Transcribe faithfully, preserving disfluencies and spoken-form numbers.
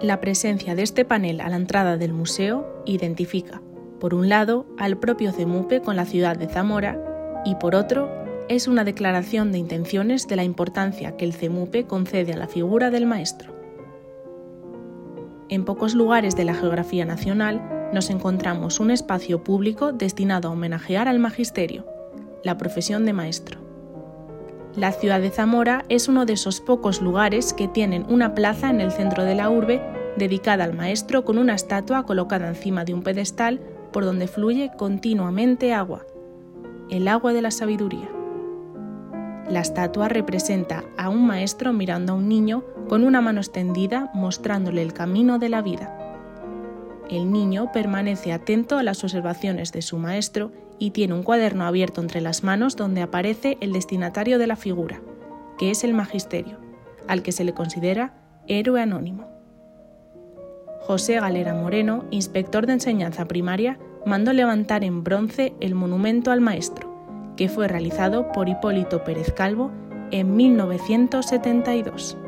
La presencia de este panel a la entrada del museo identifica, por un lado, al propio CEMUPE con la ciudad de Zamora y, por otro, es una declaración de intenciones de la importancia que el CEMUPE concede a la figura del maestro. En pocos lugares de la geografía nacional nos encontramos un espacio público destinado a homenajear al magisterio, la profesión de maestro. La ciudad de Zamora es uno de esos pocos lugares que tienen una plaza en el centro de la urbe dedicada al maestro con una estatua colocada encima de un pedestal por donde fluye continuamente agua, el agua de la sabiduría. La estatua representa a un maestro mirando a un niño con una mano extendida mostrándole el camino de la vida. El niño permanece atento a las observaciones de su maestro y tiene un cuaderno abierto entre las manos donde aparece el destinatario de la figura, que es el magisterio, al que se le considera héroe anónimo. José Galera Moreno, inspector de enseñanza primaria, mandó levantar en bronce el monumento al maestro, que fue realizado por Hipólito Pérez Calvo en mil novecientos setenta y dos.